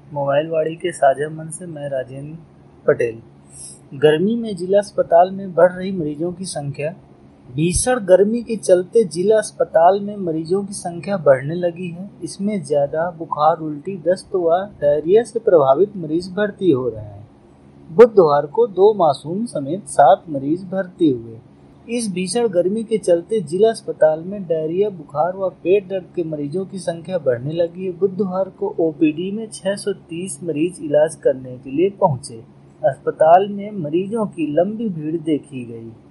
Mobile वाड़ी के साझा मन से मैं राजेंद्र पटेल। गर्मी में जिला अस्पताल में बढ़ रही मरीजों की संख्या। भीषण गर्मी के चलते जिला अस्पताल में मरीजों की संख्या बढ़ने लगी है। इसमें ज्यादा बुखार, उल्टी, दस्त व डायरिया से प्रभावित मरीज भर्ती हो रहे हैं। बुधवार को 2 मासूम समेत 7 मरीज भर्ती हुए। इस भीषण गर्मी के चलते जिला अस्पताल में डायरिया, बुखार व पेट दर्द के मरीजों की संख्या बढ़ने लगी है। बुधवार को ओपीडी में 630 मरीज इलाज करने के लिए पहुंचे। अस्पताल में मरीजों की लंबी भीड़ देखी गई।